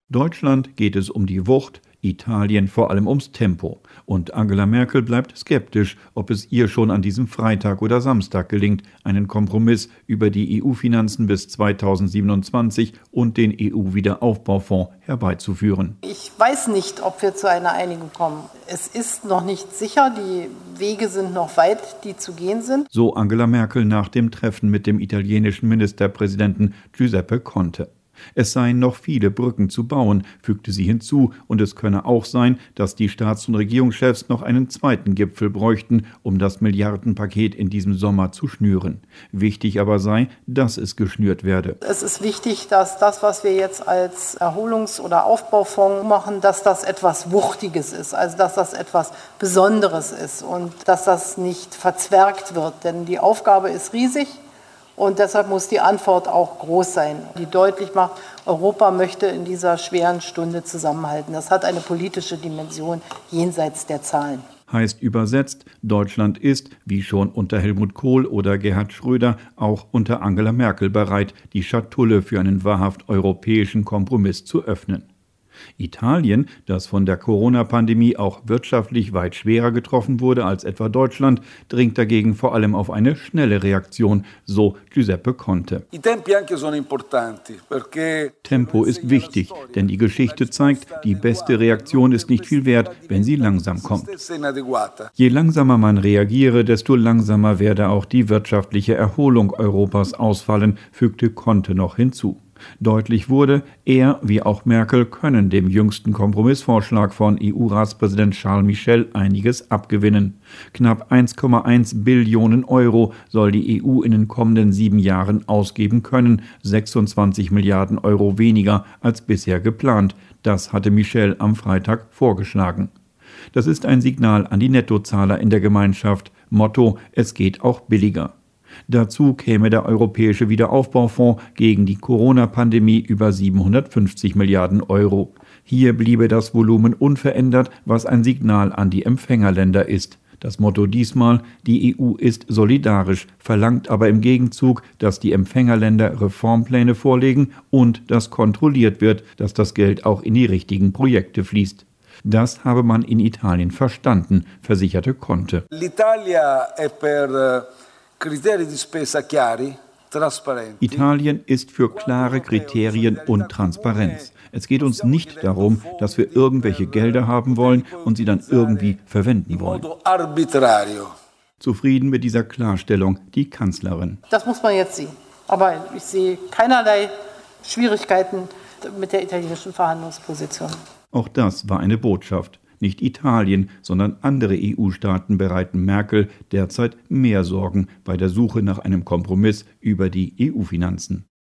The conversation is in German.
Deutschland geht es um die Wucht, Italien vor allem ums Tempo. Und Angela Merkel bleibt skeptisch, ob es ihr schon an diesem Freitag oder Samstag gelingt, einen Kompromiss über die EU-Finanzen bis 2027 und den EU-Wiederaufbaufonds herbeizuführen. Ich weiß nicht, ob wir zu einer Einigung kommen. Es ist noch nicht sicher, die Wege sind noch weit, die zu gehen sind. So Angela Merkel nach dem Treffen mit dem italienischen Ministerpräsidenten Giuseppe Conte. Es seien noch viele Brücken zu bauen, fügte sie hinzu, und es könne auch sein, dass die Staats- und Regierungschefs noch einen zweiten Gipfel bräuchten, um das Milliardenpaket in diesem Sommer zu schnüren. Wichtig aber sei, dass es geschnürt werde. Es ist wichtig, dass das, was wir jetzt als Erholungs- oder Aufbaufonds machen, dass das etwas Wuchtiges ist, also dass das etwas Besonderes ist und dass das nicht verzwergt wird, denn die Aufgabe ist riesig. Und deshalb muss die Antwort auch groß sein, die deutlich macht, Europa möchte in dieser schweren Stunde zusammenhalten. Das hat eine politische Dimension jenseits der Zahlen. Heißt übersetzt, Deutschland ist, wie schon unter Helmut Kohl oder Gerhard Schröder, auch unter Angela Merkel bereit, die Schatulle für einen wahrhaft europäischen Kompromiss zu öffnen. Italien, das von der Corona-Pandemie auch wirtschaftlich weit schwerer getroffen wurde als etwa Deutschland, dringt dagegen vor allem auf eine schnelle Reaktion, so Giuseppe Conte. Tempo ist wichtig, denn die Geschichte zeigt, die beste Reaktion ist nicht viel wert, wenn sie langsam kommt. Je langsamer man reagiere, desto langsamer werde auch die wirtschaftliche Erholung Europas ausfallen, fügte Conte noch hinzu. Deutlich wurde, er wie auch Merkel können dem jüngsten Kompromissvorschlag von EU-Ratspräsident Charles Michel einiges abgewinnen. Knapp 1,1 Billionen Euro soll die EU in den kommenden 7 Jahren ausgeben können, 26 Milliarden Euro weniger als bisher geplant. Das hatte Michel am Freitag vorgeschlagen. Das ist ein Signal an die Nettozahler in der Gemeinschaft. Motto: Es geht auch billiger. Dazu käme der Europäische Wiederaufbaufonds gegen die Corona-Pandemie über 750 Milliarden Euro. Hier bliebe das Volumen unverändert, was ein Signal an die Empfängerländer ist. Das Motto diesmal: Die EU ist solidarisch, verlangt aber im Gegenzug, dass die Empfängerländer Reformpläne vorlegen und dass kontrolliert wird, dass das Geld auch in die richtigen Projekte fließt. Das habe man in Italien verstanden, versicherte Conte. Italien ist für klare Kriterien und Transparenz. Es geht uns nicht darum, dass wir irgendwelche Gelder haben wollen und sie dann irgendwie verwenden wollen. Zufrieden mit dieser Klarstellung die Kanzlerin. Das muss man jetzt sehen. Aber ich sehe keinerlei Schwierigkeiten mit der italienischen Verhandlungsposition. Auch das war eine Botschaft. Nicht Italien, sondern andere EU-Staaten bereiten Merkel derzeit mehr Sorgen bei der Suche nach einem Kompromiss über die EU-Finanzen.